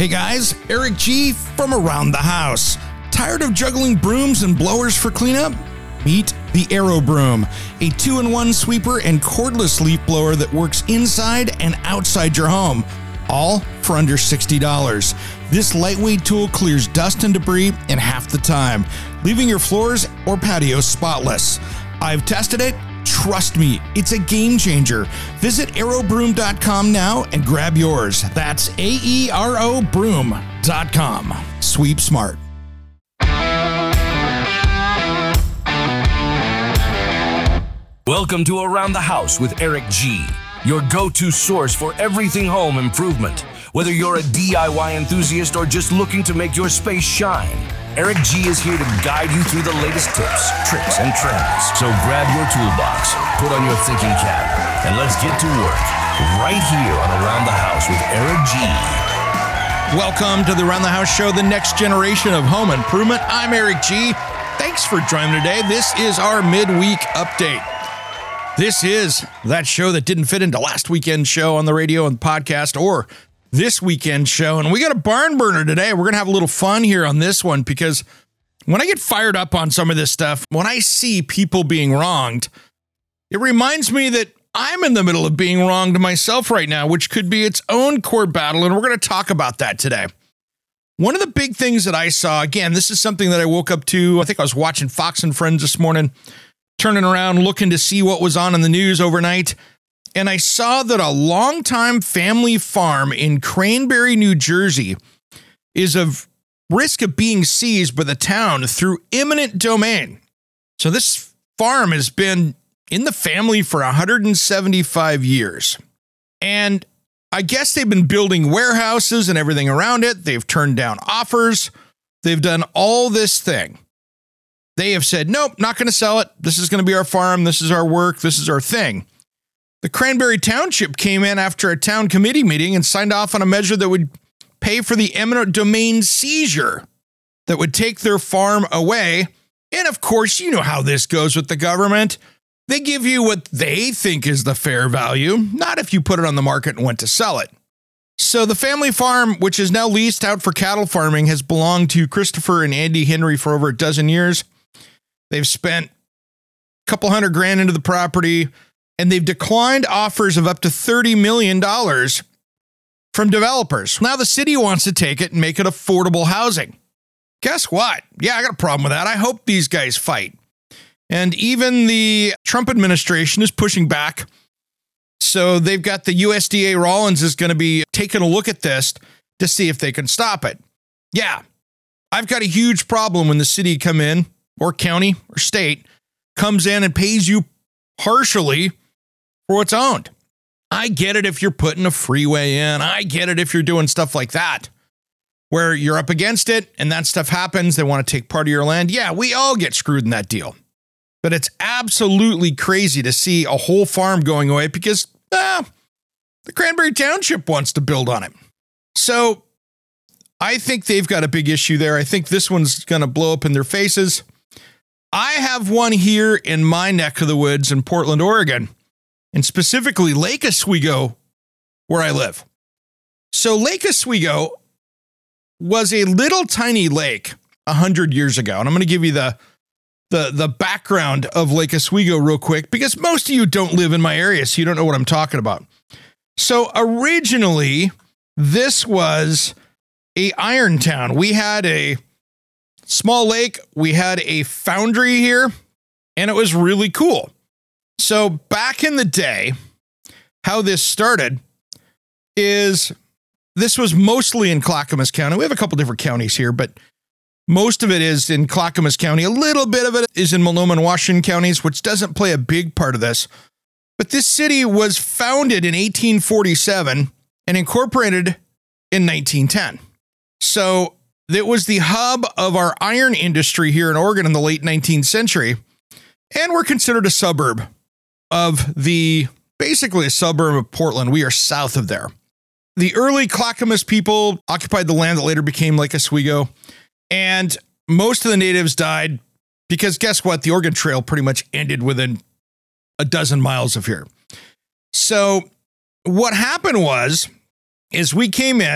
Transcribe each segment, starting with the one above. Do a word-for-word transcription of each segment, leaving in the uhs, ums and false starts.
Hey guys, Eric G from Around the House. Tired of juggling brooms and blowers for cleanup? Meet the Aero Broom, a two-in-one sweeper and cordless leaf blower that works inside and outside your home, all for under sixty dollars. This lightweight tool clears dust and debris in half the time, leaving your floors or patios spotless. I've tested it. Trust me, it's a game changer. Visit aero broom dot com now and grab yours. That's A E R O broom dot com. Sweep smart. Welcome to Around the House with Eric G, your go-to source for everything home improvement. Whether you're a D I Y enthusiast or just looking to make your space shine, Eric G is here to guide you through the latest tips, tricks, and trends. So grab your toolbox, put on your thinking cap, and let's get to work right here on Around the House with Eric G. Welcome to the Around the House show, the next generation of home improvement. I'm Eric G. Thanks for joining today. This is our midweek update. This is that show that didn't fit into last weekend's show on the radio and podcast or this weekend show. And we got a barn burner today. We're going to have a little fun here on this one because when I get fired up on some of this stuff, when I see people being wronged, it reminds me that I'm in the middle of being wronged myself right now, which could be its own court battle. And we're going to talk about that today. One of the big things that I saw, again, this is something that I woke up to. I think I was watching Fox and Friends this morning, turning around, looking to see what was on in the news overnight. And I saw that a longtime family farm in Cranberry, New Jersey is of risk of being seized by the town through eminent domain. So this farm has been in the family for one hundred seventy-five years. And I guess they've been building warehouses and everything around it. They've turned down offers. They've done all this thing. They have said, nope, not going to sell it. This is going to be our farm. This is our work. This is our thing. The Cranberry Township came in after a town committee meeting and signed off on a measure that would pay for the eminent domain seizure that would take their farm away. And of course, you know how this goes with the government. They give you what they think is the fair value, not if you put it on the market and went to sell it. So the family farm, which is now leased out for cattle farming, has belonged to Christopher and Andy Henry for over a dozen years. They've spent a couple hundred grand into the property, and they've declined offers of up to thirty million dollars from developers. Now the city wants to take it and make it affordable housing. Guess what? Yeah, I got a problem with that. I hope these guys fight. And even the Trump administration is pushing back. So they've got the U S D A Rollins is going to be taking a look at this to see if they can stop it. Yeah, I've got a huge problem when the city come in, or county or state, comes in and pays you partially for what's owned. I get it if you're putting a freeway in. I get it if you're doing stuff like that, where you're up against it and that stuff happens. They want to take part of your land. Yeah, we all get screwed in that deal. But it's absolutely crazy to see a whole farm going away because ah, the Cranberry Township wants to build on it. So I think they've got a big issue there. I think this one's going to blow up in their faces. I have one here in my neck of the woods in Portland, Oregon, and specifically Lake Oswego, where I live. So Lake Oswego was a little tiny lake a hundred years ago. And I'm going to give you the, the, the background of Lake Oswego real quick, because most of you don't live in my area, so you don't know what I'm talking about. So originally, this was a iron town. We had a small lake, we had a foundry here, and it was really cool. So back in the day, how this started is this was mostly in Clackamas County. We have a couple different counties here, but most of it is in Clackamas County. A little bit of it is in Multnomah and Washington counties, which doesn't play a big part of this. But this city was founded in eighteen forty-seven and incorporated in nineteen ten. So it was the hub of our iron industry here in Oregon in the late nineteenth century. And we're considered a suburb of the, basically a suburb of Portland. We are south of there. The early Clackamas people occupied the land that later became Lake Oswego. And most of the natives died because guess what? The Oregon Trail pretty much ended within a dozen miles of here. So what happened was, is we came in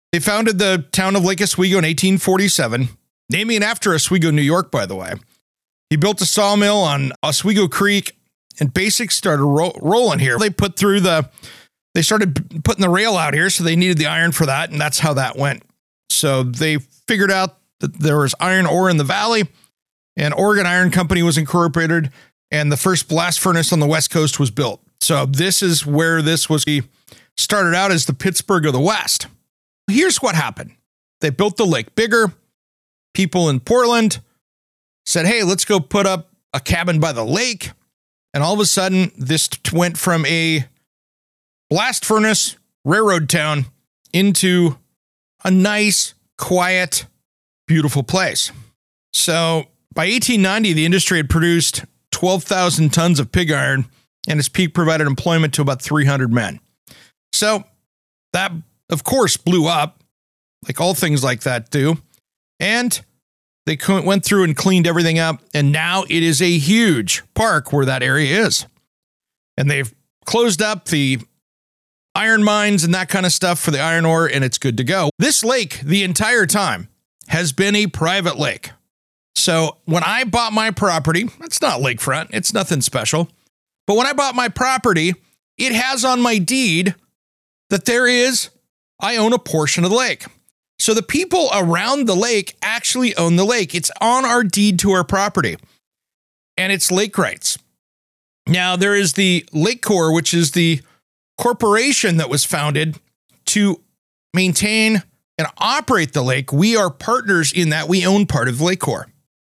They founded the town of Lake Oswego in eighteen forty-seven, naming it after Oswego, New York, by the way. He built a sawmill on Oswego Creek, and basics started ro- rolling here. They put through the, they started putting the rail out here, so they needed the iron for that, and that's how that went. So they figured out that there was iron ore in the valley, and Oregon Iron Company was incorporated, and the first blast furnace on the West Coast was built. So this is where this was. He started out as the Pittsburgh of the West. Here's what happened. They built the lake bigger. People in Portland said, hey, let's go put up a cabin by the lake. And all of a sudden, this went from a blast furnace railroad town into a nice, quiet, beautiful place. So by eighteen ninety, the industry had produced twelve thousand tons of pig iron, and its peak provided employment to about three hundred men. So that, of course, blew up, like all things like that do. And they went through and cleaned everything up, and now it is a huge park where that area is. And they've closed up the iron mines and that kind of stuff for the iron ore, and it's good to go. This lake, the entire time, has been a private lake. So when I bought my property, it's not lakefront, it's nothing special. But when I bought my property, it has on my deed that there is, I own a portion of the lake. So the people around the lake actually own the lake. It's on our deed to our property, and it's lake rights. Now, there is the Lake Corps, which is the corporation that was founded to maintain and operate the lake. We are partners in that. We own part of the Lake Corps.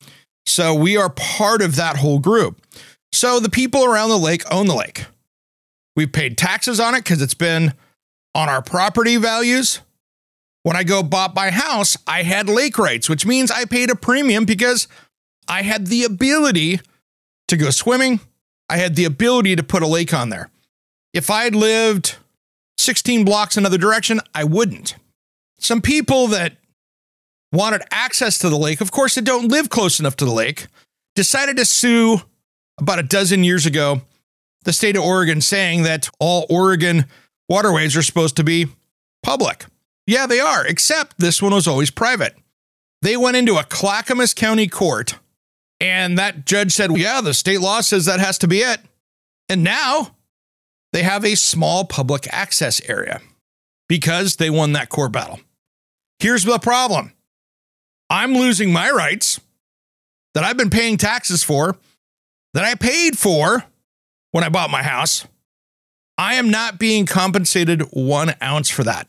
So we are part of that whole group. So the people around the lake own the lake. We've paid taxes on it because it's been on our property values. When I go bought my house, I had lake rights, which means I paid a premium because I had the ability to go swimming. I had the ability to put a lake on there. If I had lived sixteen blocks another direction, I wouldn't. Some people that wanted access to the lake, of course, that don't live close enough to the lake, decided to sue about a dozen years ago the state of Oregon, saying that all Oregon waterways are supposed to be public. Yeah, they are, except this one was always private. They went into a Clackamas County court, and that judge said, yeah, the state law says that has to be it. And now they have a small public access area because they won that court battle. Here's the problem. I'm losing my rights that I've been paying taxes for, that I paid for when I bought my house. I am not being compensated one ounce for that.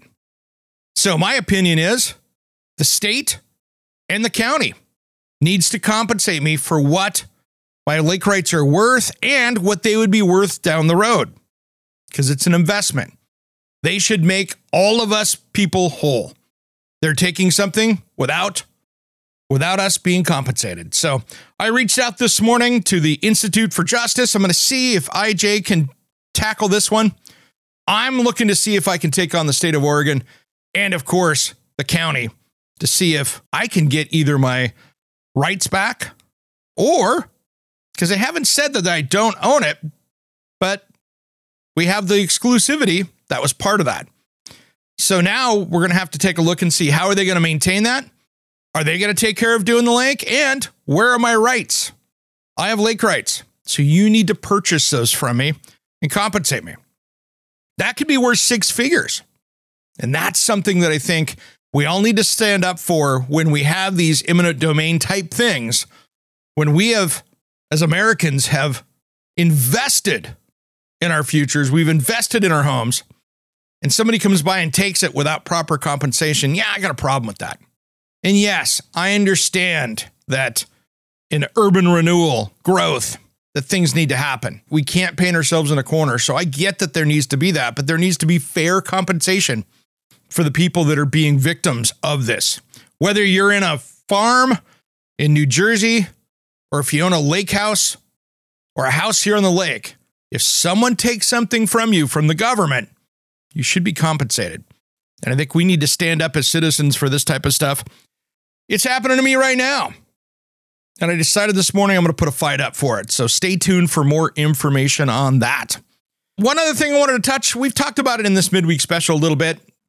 So my opinion is the state and the county needs to compensate me for what my lake rights are worth and what they would be worth down the road, because it's an investment. They should make all of us people whole. They're taking something without without us being compensated. So I reached out this morning to the Institute for Justice. I'm going to see if I J can tackle this one. I'm looking to see if I can take on the state of Oregon and, of course, the county to see if I can get either my rights back or, because they haven't said that I don't own it, but we have the exclusivity that was part of that. So now we're going to have to take a look and see, how are they going to maintain that? Are they going to take care of doing the lake? And where are my rights? I have lake rights. So you need to purchase those from me and compensate me. That could be worth six figures. And that's something that I think we all need to stand up for when we have these eminent domain type things, when we have, as Americans, have invested in our futures, we've invested in our homes, and somebody comes by and takes it without proper compensation. Yeah, I got a problem with that. And yes, I understand that in urban renewal, growth, that things need to happen. We can't paint ourselves in a corner. So I get that there needs to be that, but there needs to be fair compensation for the people that are being victims of this. Whether you're in a farm in New Jersey, or if you own a lake house or a house here on the lake, if someone takes something from you from the government, you should be compensated. And I think we need to stand up as citizens for this type of stuff. It's happening to me right now. And I decided this morning I'm going to put a fight up for it. So stay tuned for more information on that. One other thing I wanted to touch, we've talked about it in this midweek special a little bit.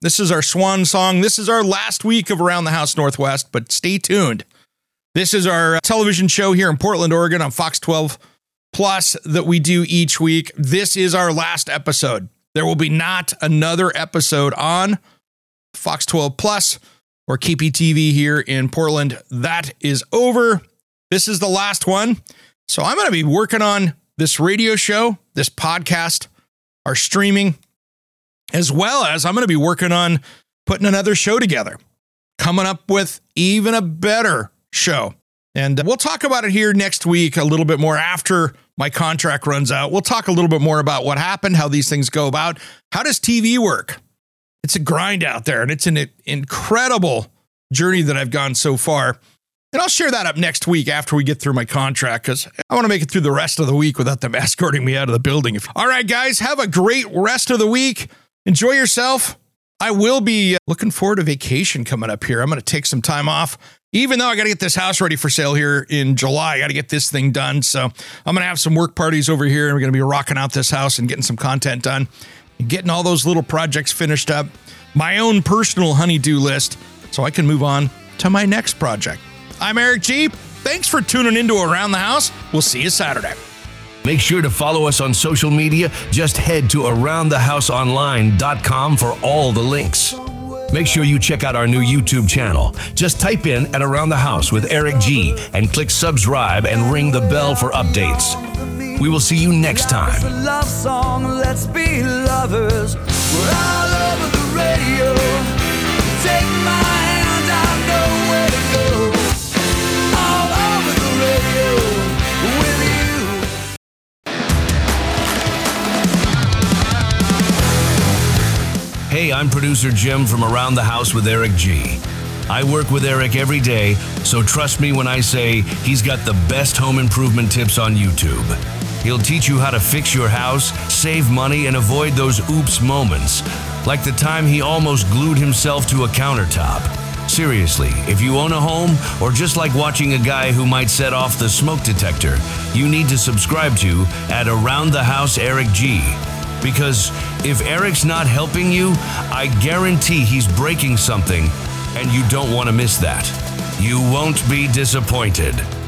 This is our swan song. This is our last week of Around the House Northwest, but stay tuned. This is our television show here in Portland, Oregon on Fox twelve Plus that we do each week. This is our last episode. There will be not another episode on Fox twelve Plus or K P T V here in Portland. That is over. This is the last one. So I'm going to be working on this radio show, this podcast, our streaming, as well as I'm going to be working on putting another show together, coming up with even a better show. And we'll talk about it here next week a little bit more after my contract runs out. We'll talk a little bit more about what happened, how these things go about. How does T V work? It's a grind out there, and it's an incredible journey that I've gone so far. And I'll share that up next week after we get through my contract, because I want to make it through the rest of the week without them escorting me out of the building. All right, guys, have a great rest of the week. Enjoy yourself. I will be looking forward to vacation coming up here. I'm going to take some time off, even though I got to get this house ready for sale here in July. I got to get this thing done. So I'm going to have some work parties over here, and we're going to be rocking out this house and getting some content done and getting all those little projects finished up. My own personal honey-do list, so I can move on to my next project. I'm Eric G. Thanks for tuning into Around the House. We'll see you Saturday. Make sure to follow us on social media. Just head to around the house online dot com for all the links. Make sure you check out our new YouTube channel. Just type in at Around the House with Eric G and click subscribe and ring the bell for updates. We will see you next time. Love song, let's be lovers. We're all over the radio. Take my hand, I know where to go. All over the radio with you. Hey, I'm producer Jim from Around the House with Eric G. I work with Eric every day, so trust me when I say he's got the best home improvement tips on YouTube. He'll teach you how to fix your house, save money, and avoid those oops moments, like the time he almost glued himself to a countertop. Seriously, if you own a home, or just like watching a guy who might set off the smoke detector, you need to subscribe to at Around the House Eric G. Because if Eric's not helping you, I guarantee he's breaking something, and you don't want to miss that. You won't be disappointed.